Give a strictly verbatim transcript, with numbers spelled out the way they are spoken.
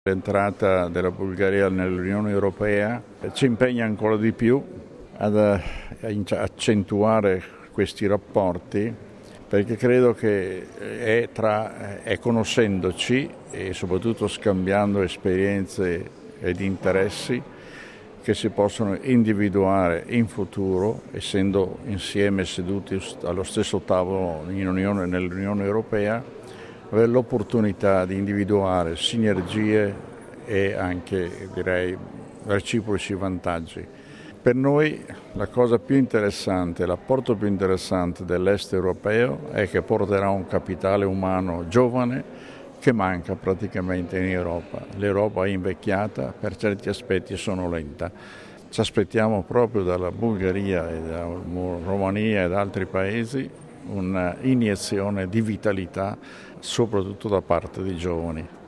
L'entrata della Bulgaria nell'Unione Europea ci impegna ancora di più ad accentuare questi rapporti, perché credo che è, tra, è conoscendoci e soprattutto scambiando esperienze ed interessi che si possono individuare in futuro, essendo insieme seduti allo stesso tavolo in Unione, nell'Unione Europea, avere l'opportunità di individuare sinergie e anche, direi, reciproci vantaggi. Per noi la cosa più interessante, l'apporto più interessante dell'est europeo è che porterà un capitale umano giovane che manca praticamente in Europa. L'Europa è invecchiata, per certi aspetti sono lenta. Ci aspettiamo proprio dalla Bulgaria e dalla Romania e da altri paesi un'iniezione di vitalità, soprattutto da parte dei giovani.